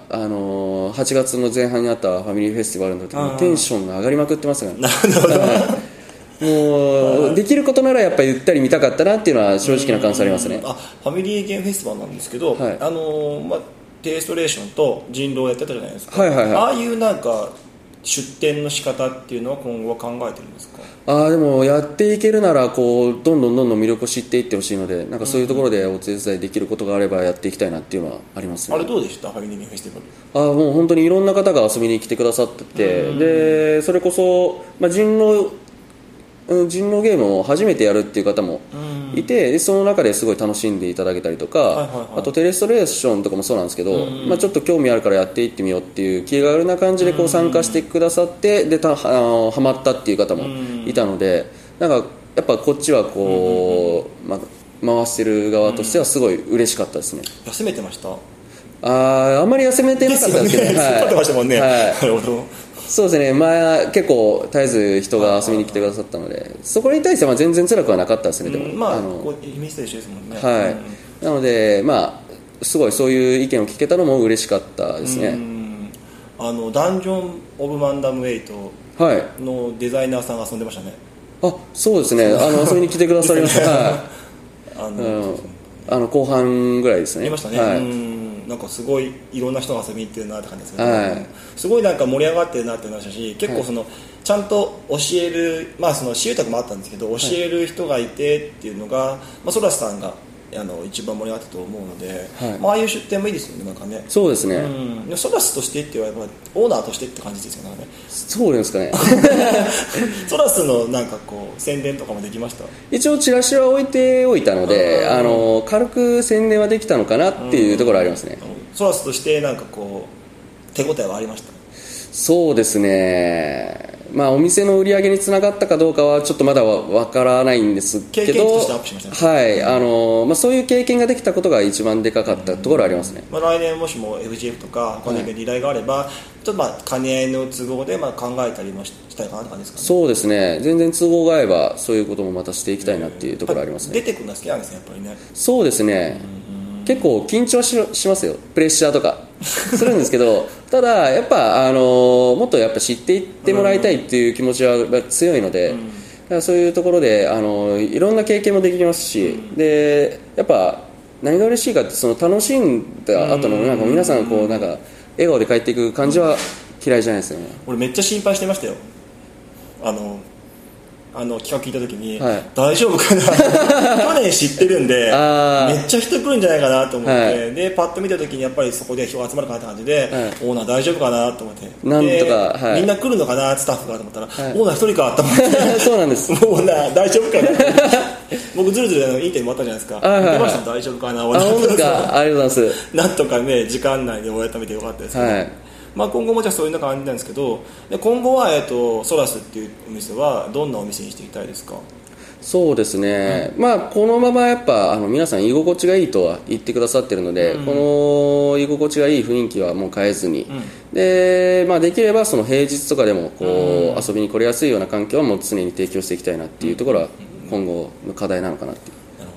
8月の前半にあったファミリーフェスティバルの時にテンションが上がりまくってますから、 なるほどもうできることならやっぱりゆったり見たかったなっていうのは正直な感想ありますね。 ファミリーゲームフェスティバルなんですけど、テレストレーションと人狼をやってたじゃないですか、ああいうなんか出店の仕方っていうのは今後は考えてるんですか？ でもやっていけるならこうどんどん魅力を知っていってほしいので、なんかそういうところでお手伝いできることがあればやっていきたいなっていうのはありますね。 あれどうでした？ファミリーゲームフェスティバル。 もう本当にいろんな方が遊びに来てくださってて、でそれこそ、人狼ゲームを初めてやるっていう方もいて、でその中ですごい楽しんでいただけたりとか、あとテレストレーションとかもそうなんですけど、ちょっと興味あるからやっていってみようっていう気軽な感じでこう参加してくださって、でハマったっていう方もいたので、なんかやっぱこっちはこう、回してる側としてはすごい嬉しかったですね。 休めてました？ あんまり休めてなかったですけど、 突っ張ってましたもんね。 そうですね、結構絶えず人が遊びに来てくださったので、そこに対しては全然辛くはなかったですね。でもイメージと一緒ですもんね。 なのですごいそういう意見を聞けたのも嬉しかったですね。 ダンジョン・オブ・マンダム8のデザイナーさんが遊んでましたね。 そうですね、遊びに来てくださりました後半ぐらいですね。 いましたね。 なんかすごいいろんな人が遊びに行ってるなって感じですけど、 はい、 すごいなんか盛り上がってるなって思いましたし、結構ちゃんと教える、その私有宅もあったんですけど、教える人がいてっていうのが、ソラスさんが一番盛り上がったと思うので、ああいう出店もいいですよね、なんかね。 そうですね、 ソラスとしてって言わればオーナーとしてって感じですよね。 そうですかねソラスのなんかこう宣伝とかもできました？ 一応チラシは置いておいたので、軽く宣伝はできたのかなっていうところはありますね。 ソラスとしてなんかこう手応えはありました？ そうですね、お店の売り上げにつながったかどうかはちょっとまだわからないんですけど、 経験としてアップしましたね。 はい、そういう経験ができたことが一番でかかったところはありますね。 来年もしも FGF とかこの依頼があれば、ちょっと兼ね合いの都合で考えたりもしたいかなって感じですかね。 そうですね、全然都合が合えばそういうこともまたしていきたいなっていうところありますね。 出てくるのは好きなんですね、やっぱりね。 そうですね、結構緊張しますよ、プレッシャーとかするんですけどただやっぱもっとやっぱ知っていってもらいたいっていう気持ちは強いので、だからそういうところでいろんな経験もできますし、でやっぱ何が嬉しいかって楽しんだ後のなんか皆さんこうなんか笑顔で帰っていく感じは嫌いじゃないですよね。 俺めっちゃ心配してましたよ、企画聞いた時に、 はい、 大丈夫かな去年知ってるんでめっちゃ人来るんじゃないかなと思って、はい、でパッと見た時にやっぱりそこで人が集まるかなって感じで、はい、オーナー大丈夫かなと思ってなんとか、はい、 みんな来るのかなスタッフがと思ったら、はい、オーナー一人かと思ってそうなんですオーナー大丈夫かな僕ずるずるインタビューもあったじゃないですか、はいはいはい、出ました、大丈夫かな、 本当ですか、ありがとうございます。 なんとかね時間内で終えたみてよかったですけど、はい、今後もじゃあそういう感じなんですけど、で今後は、ソラスっていうお店はどんなお店にしていきたいですか？ そうですね、このままやっぱ皆さん居心地がいいとは言ってくださってるので、この居心地がいい雰囲気はもう変えずに、でできればその平日とかでもこう遊びに来れやすいような環境はもう常に提供していきたいなっていうところは今後の課題なのかなっていう。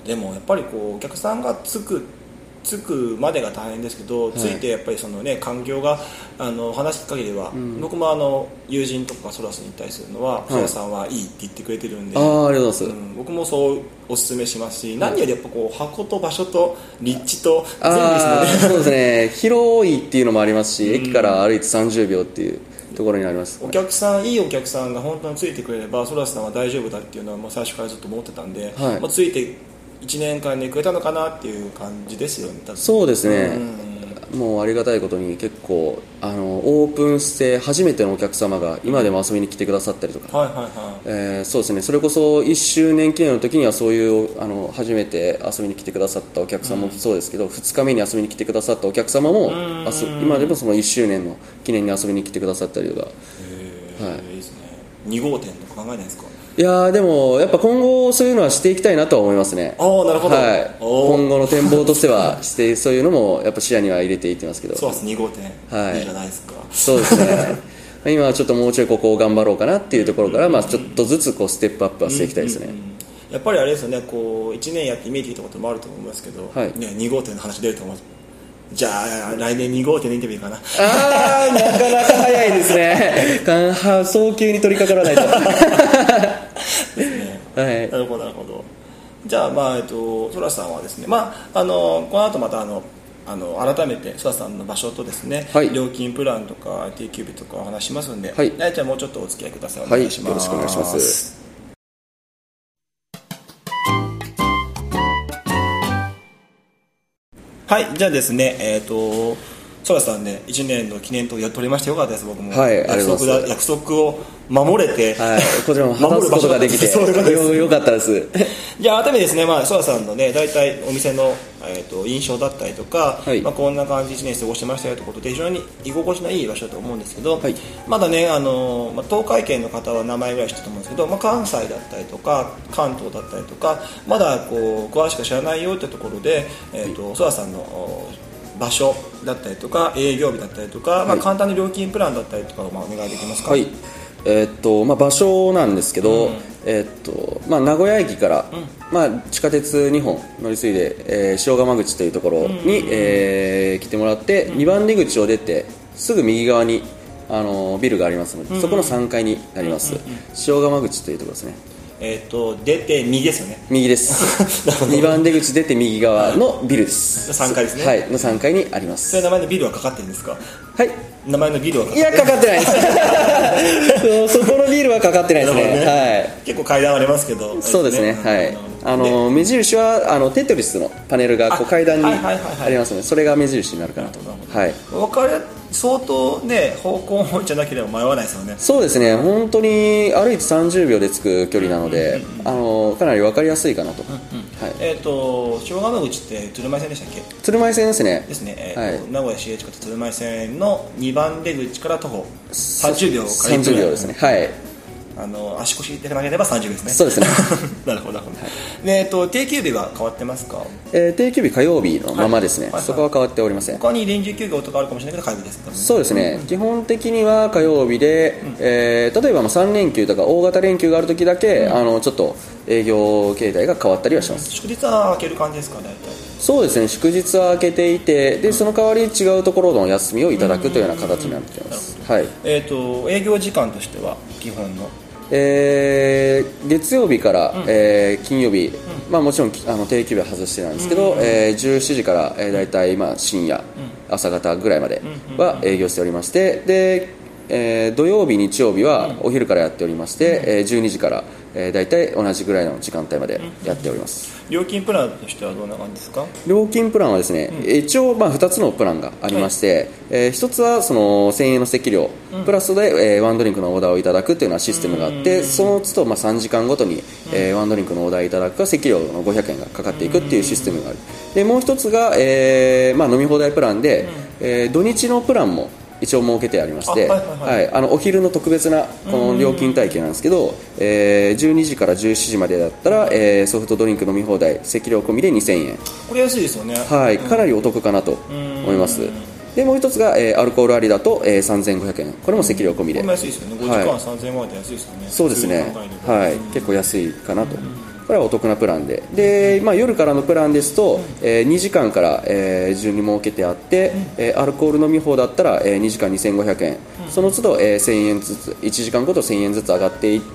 でもやっぱりこうお客さんがつくまでが大変ですけど、ついてやっぱり環境が話す限りは、僕も友人とかソラスに対するのは、ソラスさんはいいって言ってくれてるんで、 ありがとうございます、 僕もそうお勧めしますし、何よりやっぱこう箱と場所と立地と全部ですので、 そうですね、広いっていうのもありますし、駅から歩いて30秒っていうところになります。 いいお客さんが本当についてくれればソラスさんは大丈夫だっていうのはもう最初からずっと思ってたんで、ついて1年間でくれたのかなっていう感じですよね。 そうですね、もうありがたいことに結構オープンして初めてのお客様が今でも遊びに来てくださったりとか、そうですね、それこそ1周年記念の時にはそういう初めて遊びに来てくださったお客様もそうですけど、2日目に遊びに来てくださったお客様も今でもその1周年の記念に遊びに来てくださったりとか、 いいですね。2号店とか考えないですか？ いやでもやっぱ今後そういうのはしていきたいなとは思いますね。 なるほど、 今後の展望としてはしてそういうのもやっぱ視野には入れていってますけど、 そうです、2号店、いいじゃないですか。 そうですね今はちょっともうちょいここを頑張ろうかなっていうところから、ちょっとずつこうステップアップはしていきたいですね。 やっぱりあれですよね、こう1年やって見えてきたこともあると思いますけど、2号店の話出ると思います。じゃあ来年2号店のインタビューかな。 なかなか早いですね早急に取り掛からないとですね、なるほど。じゃあ、ソラさんはですね、この後また改めてソラさんの場所とですね、料金プランとか IT キュービとかお話しますんで、じゃあもうちょっとお付き合いください。お願いします。 よろしくお願いします。 じゃあですね、ソラさんね、1年の記念と取りましてよかったです。僕も約束を守れて、 こちらも果たすことができてよかったです。 じゃあ改めてですね、ソラさんのね、大体お店の、印象だったりとか、こんな感じ1年過ごしてましたよということで非常に居心地のいい場所だと思うんですけど、まだね東海圏の方は名前ぐらい知ってると思うんですけど、関西だったりとか関東だったりとかまだこう詳しく知らないよというところで、ソラさんの場所だったりとか営業日だったりとか、簡単な料金プランだったりとかをお願いできますか？ 場所なんですけど、名古屋駅から、地下鉄2本乗り継いで、塩釜口というところに、来てもらって、2番出口を出てすぐ右側にビルがありますので、そこの3階になります。塩釜口というところですね。 出て右ですよね。 右です2番出口出て右側のビルです。 3階ですね。 はい、の3階にあります。 それ名前のビルはかかってるんですか？ はい、 名前のビルはかかっていや、かかってないですそこのビルはかかってないですね。はい、 結構階段ありますけど。 そうですね、はい、目印はテトリスのパネルがこう階段にありますので、それが目印になるかなと。はい、 相当ね、方向音じゃなければ迷わないですよね。 そうですね、本当に歩いて30秒で着く距離なので、かなり分かりやすいかなと。 塩釜口って鶴舞線でしたっけ？ 鶴舞線ですね。 ですね、名古屋市営地下鉄鶴舞線の2番出口から徒歩30秒から 30秒ですね。はい、 足腰でなければ30秒ですね。 そうですねなるほど、はい、で定休日は変わってますか？ 定休日火曜日のままですね、そこは変わっておりません。 他に臨時休業とかあるかもしれないけど火曜日ですか？ そうですね、基本的には火曜日で、例えば3連休とか大型連休がある時だけ、ちょっと営業形態が変わったりはします。 祝日は開ける感じですか？大体そうですね、祝日は開けていて、でその代わり違うところの休みをいただくというような形になっています。はい、 営業時間としては基本の月曜日から、金曜日、もちろん定休日は外してなんですけど、17時から、だいたい深夜、朝方ぐらいまでは営業しておりまして、で、土曜日日曜日はお昼からやっておりまして、12時から、だいたい同じぐらいの時間帯までやっております。 料金プランとしてはどんな感じですか？ 料金プランはですね、一応2つのプランがありまして、1つはその1000円の席料、プラスで、ワンドリンクのオーダーをいただくというようなシステムがあって、その都度3時間ごとに、ワンドリンクのオーダーいただくか席料の500円がかかっていくっていうシステムがある。でもう1つが、飲み放題プランで、土日のプランも一応設けてありまして、お昼の特別なこの料金体系なんですけど、12時から17時までだったら、ソフトドリンク飲み放題席料込みで2000円。 これ安いですよね。 はい、かなりお得かなと思います。でもう一つが、アルコールありだと、3500円、これも席料込みで。 これも安いですよね。5時間3000円まで安いですよね。 そうですね、はい、結構安いかなと。これはお得なプランで、夜からのプランですと、2時間から、順に設けてあって、アルコール飲み放だったら、2時間2500円、その都度、1000円ずつ1時間ごと1000円ずつ上がっていって、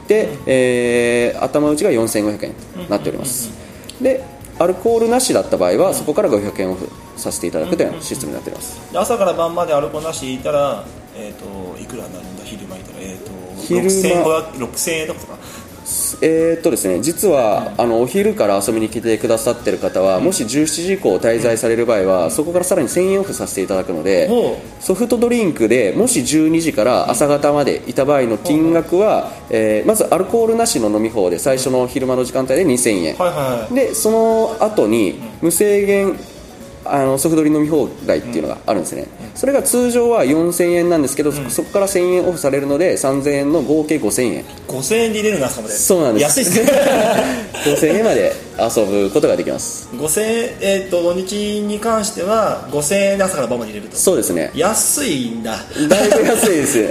頭打ちが4500円となっております。でアルコールなしだった場合は、そこから500円オフさせていただくというシステムになっています。 朝から晩までアルコールなしでいたら、いくらになるんだ？昼間いたら、6000円とか。 ですね、実はお昼から遊びに来てくださっている方は、もし17時以降滞在される場合は、そこからさらに1000円オフさせていただくので、ソフトドリンクでもし12時から朝方までいた場合の金額は、まずアルコールなしの飲み放で最初の昼間の時間帯で2000円、でその後に無制限ソフトドリンク飲み放題っていうのがあるんですね。それが通常は4000円なんですけど、そこから1000円オフされるので3000円の合計5000円。 5000円で入れるんですか？まで。 そうなんです。 安いですね 5000円まで遊ぶことができます。 5000円、土日に関しては5000円で朝から晩まで入れると。 そうですね。 安いんだ。 だいぶ安いです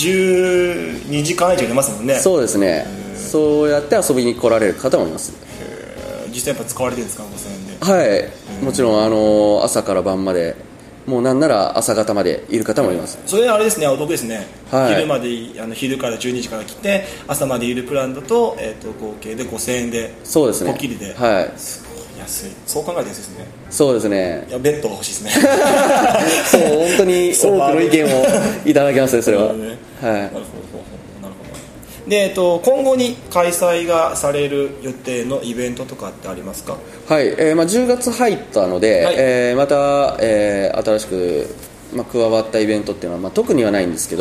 12時間以上入れますもんね。 そうですね。そうやって遊びに来られる方もいます。 実際やっぱ使われてるんですか？5000円で。 はい、もちろん朝から晩まで、もうなんなら朝方までいる方もいます。 それあれですね、お得ですね。 はい、 昼まで昼から12時から来て朝までいるプランだと、合計で5000円で。 そうですね。 ポッキリで。 はい。 すごい安い。そう考えて安いですね。 そうですね。 いや、ベッドが欲しいですねそう、本当に多くの意見をいただきますね、それは。はい。 なるほど。で今後に開催がされる予定のイベントとかってありますか？ はい、10月入ったので、また、新しく、加わったイベントっていうのは、特にはないんですけど、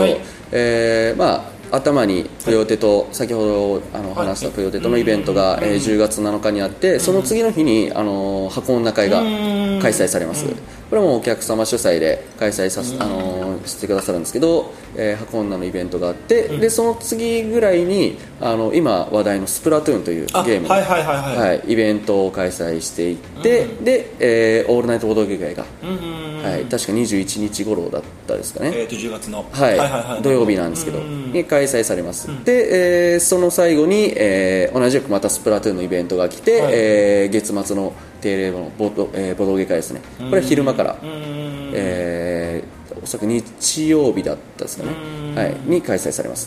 頭にプヨテと先ほど話したプヨテとのイベントが、10月7日にあって、その次の日に箱女会が開催されます。これもお客様主催で開催してくださるんですけど、箱女のイベントがあって、でその次ぐらいに今話題のスプラトゥーンというゲームのイベントを開催していって、で、オールナイトボードゲー会が、確か21日頃だったですかね、 10月の、 土曜日なんですけどに開催されます。で、その最後に、同じくまたスプラトゥーンのイベントが来て、月末の定例のボドゲ会ですね。これは昼間から、おそらく日曜日だったですかね、に開催されます。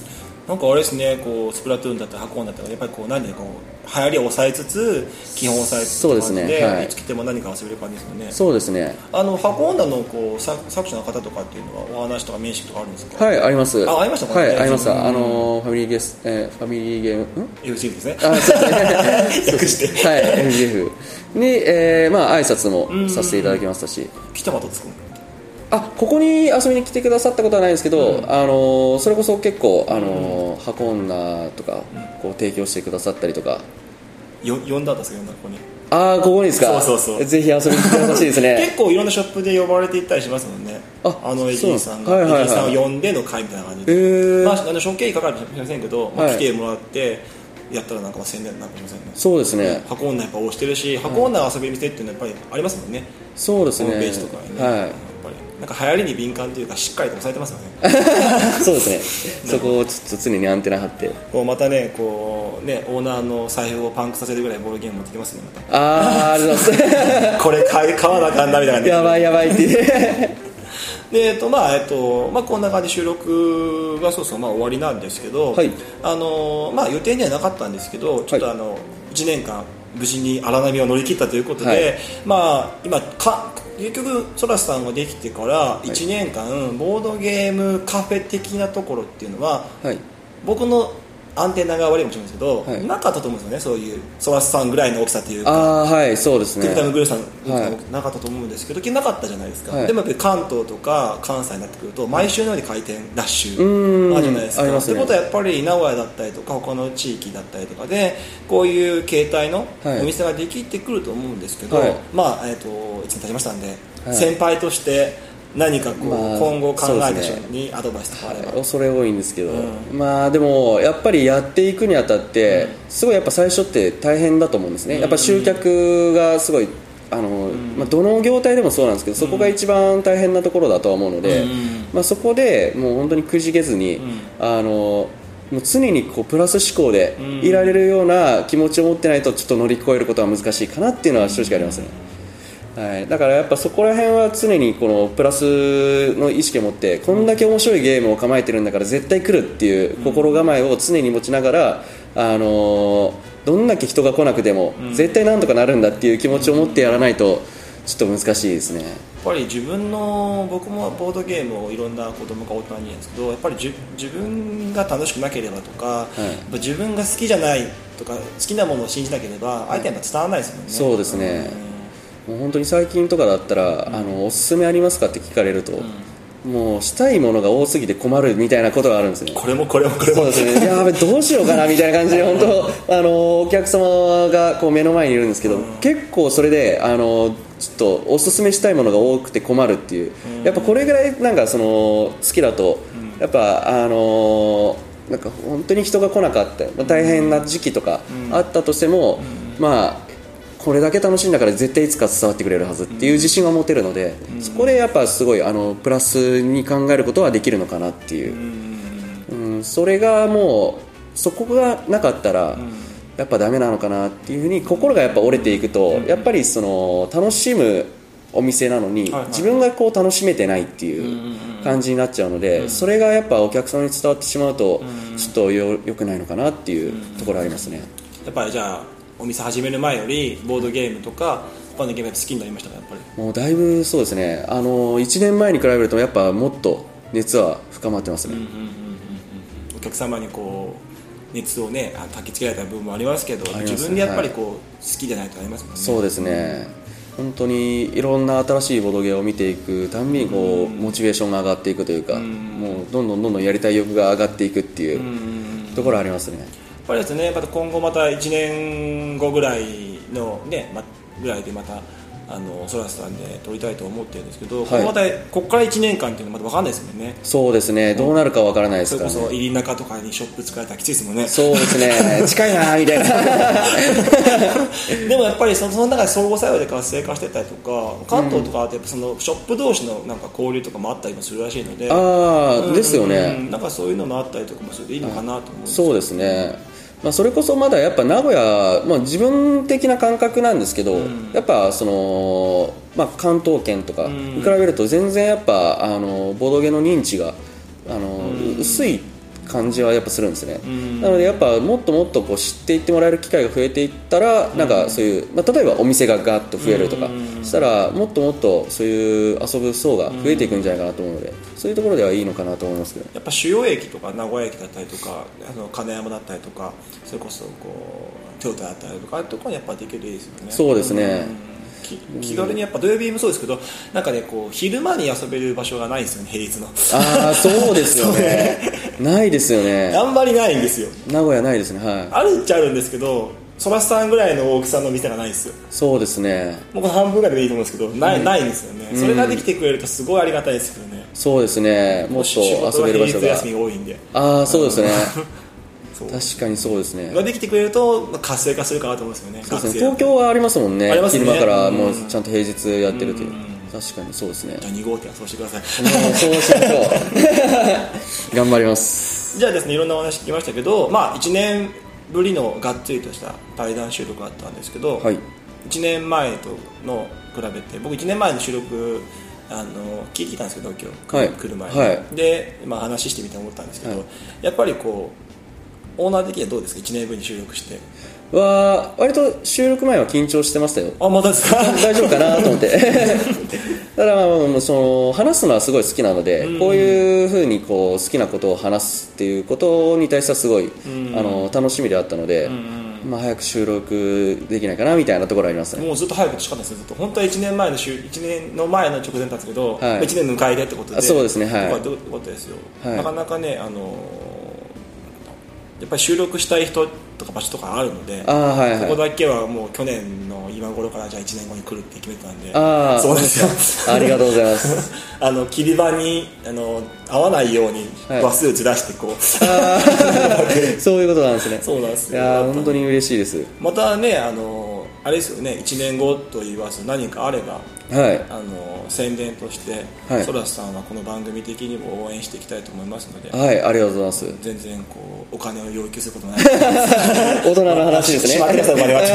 なんかあれですね、こうスプラトゥーンだったり箱だったりやっぱりこう何でこう流行りを抑えつつ基本を抑えつつそうですね、はい、 いつ来ても何か遊べる感じですよね。 そうですね。 箱女のこう作者の方とかっていうのはお話とか面識とかあるんですか？ はい、あります。 ありましたか？ はい、ありました。ファミリーゲーム FGF ですね。 そうですね。 訳してはい、FGF に、まあ挨拶もさせていただきましたし。 来たことですか？ ここに遊びに来てくださったことはないんですけど、それこそ結構箱女とかこう提供してくださったりとか。 呼んだんですか？呼んだここに。 ここにですか？ そうぜひ遊びに来てほしいですね。 結構いろんなショップで呼ばれていったりしますもんね。エジーさんが、エジーさんを呼んでの会みたいな感じで、処刑かかるかもしれませんけど、来てもらってやったらなんか宣伝になってませんね。 そうですね。 箱女やっぱ推してるし、箱女遊びに店っていうのはやっぱりありますもんね。 そうですね。 ホームページとかにね。やっぱりなんか流行りに敏感というかしっかりと抑えてますよね。そうですね。そこをちょっと常にアンテナ張って。 こうまたね、こうね、オーナーの財布をパンクさせるぐらいボールゲーム持ってきますね。また。ありがとうございます。 これ買わなあかんだみたいな。 やばいって。 でこんな感じで収録が終わりなんですけど、はい、予定にはなかったんですけど、ちょっと1年間無事に荒波を乗り切ったということで、はい、今結局ソラスさんができてから1年間、ボードゲームカフェ的なところっていうのは、はい、僕のアンテナが悪いかもしれないですけど、はい、なかったと思うんですよね。そういうソラスさんぐらいの大きさというか、 はいそうですね、 クリタムグルーさんなかったと思うんですけど、なかったじゃないですか、はい、でもやっぱり関東とか関西になってくると毎週のように開店ラッシュあるじゃないですか。ということはやっぱり名古屋だったりとか他の地域だったりとかでこういう形態のお店ができてくると思うんですけど、はい、1年経ちましたんで、はい、先輩として何かこう、今後考えた人にアドバイスとかあれば。 恐れ多いんですけど、でもやっぱりやっていくにあたってすごいやっぱ最初って大変だと思うんですね。やっぱ集客がすごいどの業態でもそうなんですけど、そこが一番大変なところだとは思うので、そこでもう本当にくじけずに、もう常にこうプラス思考でいられるような気持ちを持ってないとちょっと乗り越えることは難しいかなっていうのは正直ありますね。はい、だからやっぱそこら辺は常にこのプラスの意識を持って、こんだけ面白いゲームを構えてるんだから絶対来るっていう心構えを常に持ちながら、どんだけ人が来なくても絶対なんとかなるんだっていう気持ちを持ってやらないとちょっと難しいですね。 やっぱり僕もボードゲームをいろんな子供か大人に言うんですけど、やっぱり自分が楽しくなければとか、はい、自分が好きじゃないとか好きなものを信じなければ相手には伝わらないですもんね。 そうですね、もう本当に最近とかだったら、おすすめありますかって聞かれると、もうしたいものが多すぎて困るみたいなことがあるんですね。 これもそうですね。やべどうしようかなみたいな感じで本当お客様がこう目の前にいるんですけど、結構それでちょっとおすすめしたいものが多くて困るっていう、やっぱこれぐらいなんか好きだとやっぱなんか本当に人が来なかった、大変な時期とかあったとしても、これだけ楽しいんだから絶対いつか伝わってくれるはずっていう自信が持てるので、そこでやっぱすごいプラスに考えることはできるのかなっていう、それがもうそこがなかったらやっぱダメなのかなっていうふうに心がやっぱ折れていくと、やっぱり楽しむお店なのに自分がこう楽しめてないっていう感じになっちゃうので、それがやっぱお客さんに伝わってしまうとちょっと良くないのかなっていうところありますね。 やっぱりじゃあお店始める前よりボードゲームとか他のゲーム好きになりましたか？やっぱりもうだいぶそうですね。1年前に比べるとやっぱもっと熱は深まってますね。 お客様にこう熱をね焚きつけられた部分もありますけど、自分でやっぱりこう、好きじゃないとありますもんね。 そうですね、本当にいろんな新しいボードゲームを見ていくたんびにこう、モチベーションが上がっていくというか、もうどんどんやりたい欲が上がっていくっていうところありますね。 やっぱりですね、また今後また1年後ぐらいのね、ぐらいでまたソラスさんで撮りたいと思ってるんですけど、はい、ここから1年間っていうのはまだ分かんないですもんね。 そうですね、どうなるか分からないですからね。 それこそ入中とかにショップ使えたらきついですもんね。 そうですね近いなみたいなでもやっぱりその中で相互作用で活性化してたりとか、関東とかってやっぱそのショップ同士のなんか交流とかもあったりもするらしいので、 ですよね、 なんかそういうのもあったりとかもするといいのかなと思うんですけど。 そうですね、それこそまだやっぱ名古屋、自分的な感覚なんですけど、やっぱ関東圏とかに比べると全然やっぱボードゲーの認知が薄い感じはやっぱするんですね。なのでやっぱもっともっとこう知っていってもらえる機会が増えていったら、なんかそういう、例えばお店がガッと増えるとかしたら、もっともっとそういう遊ぶ層が増えていくんじゃないかなと思うので、そういうところではいいのかなと思いますけど、 やっぱ主要駅とか名古屋駅だったりとか金山だったりとか、それこそこう京都だったりとかところにやっぱできるといいですよね。 そうですね、 気軽にやっぱ土曜日もそうですけど、なんかねこう昼間に遊べる場所がないですよね、平日の。 ああそうですよねないですよね、 あんまりないんですよ。 名古屋ないですね。はい、 あるっちゃあるんですけど、そらさんぐらいの大きさの店がないんですよ。 そうですね、 もうこの半分ぐらいでいいと思うんですけど、ないんですよね。それができてくれるとすごいありがたいですけどね。 そうですね、もっと遊べる場所が、 仕事が平日休みが多いんで、 ああそうですねそう確かにそうですね。 ができてくれると活性化するかなと思うんですよね。 そうですね、東京はありますもんね。 ありますね、 昼間からもうちゃんと平日やってるという。確かにそうですね。 じゃあ2号店はそうしてください。 そうしましょう頑張ります。 じゃあですね、いろんなお話聞きましたけど、1年ぶりのがっつりとした対談収録があったんですけど、 はい、 1年前との比べて、僕1年前の収録聞いてきたんですけど、今日、 はい、 来る前に、 はい、 で、話してみて思ったんですけど、はい、やっぱりこうオーナー的にはどうですか、1年ぶりに収録しては割と収録前は緊張してましたよ。 あ、またですか大丈夫かなと思ってただその話すのはすごい好きなので、こういうふうにこう好きなことを話すっていうことに対してはすごい楽しみであったので、早く収録できないかなみたいなところありますね。 もうずっと早く仕方ですね。ずっと本当は1年前の1年の前の直前だったんですけど、はい、1年迎えでってことで、 そうですね、はい、 よかったですよ、 はい、 なかなかねやっぱり収録したい人とか場所とかあるので、はいはい、ここだけはもう去年の今頃からじゃあ1年後に来るって決めてたんで、そうですよありがとうございます切り場に合わないように話数ずらしてこう、 そういうことなんですね。 そうなんですよ。 いや本当に嬉しいです。 またねあれですよね、1年後と言わず何かあれば、 はい、 宣伝として、 はい、 ソラスさんはこの番組的にも応援していきたいと思いますので、 はい、ありがとうございます。 全然こうお金を要求することない大人の話ですね。 しまってください、お金は。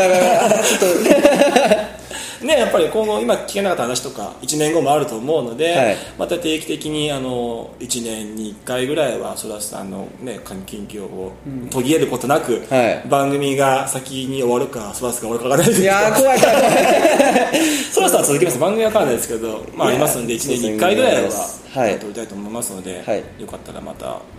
ちょっとね、やっぱり今後今聞けなかった話とか1年後もあると思うので、はい、また定期的に1年に1回ぐらいはソラスさんの、ね、近況を途切れることなく、はい、番組が先に終わるかソラスが終わるか分からないですけど、 いや怖いソラスは続きます。番組は分からないですけど、ありますので1年に1回ぐらいは撮りたいと思いますので、はい、よかったらまた、はい、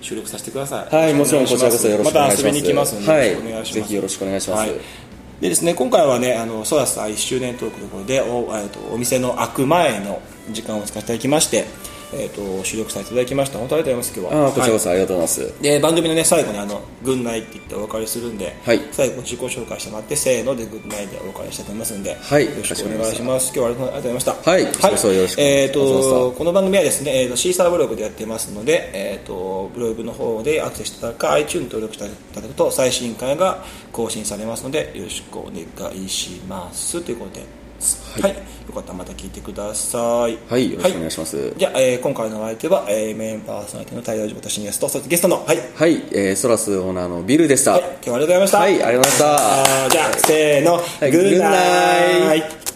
収録させてください。 はい、もちろんこちらこそよろしくお願いします。 また遊びに行きますので、 はい、 よろしくお願いします。 ぜひよろしくお願いします。はい、 でですね、今回はねソラスさん1周年トークということで お店の開く前の時間を使っていただきまして、収録させていただきました。本当にありがとうございます。今日はこちらこそありがとうございます。 で番組の、ね、最後にグッナイって言ってお別れするんで、はい、最後自己紹介してもらってせーのでグッナイでお別れしたいと思いますので、はい、よろしくお願いします。今日はありがとうございました。 はい、こちらこそよろしくお願いします。 この番組はですね、シーサーブログでやってますので、ブログの方でアクセスしていただくか iTunes 登録していただくと最新回が更新されますのでよろしくお願いしますということで、はい、よかったらまた聞いてください。 はい、よろしくお願いします。はい、 じゃあ、今回のお相手は、メインパーソナリティの太陽寺私ゲスト、そしてゲストのはい、ソラスオーナーのビルでした。はい、 今日はありがとうございました。 はい、ありがとうございました。 じゃあせーの、はい、グッナイ。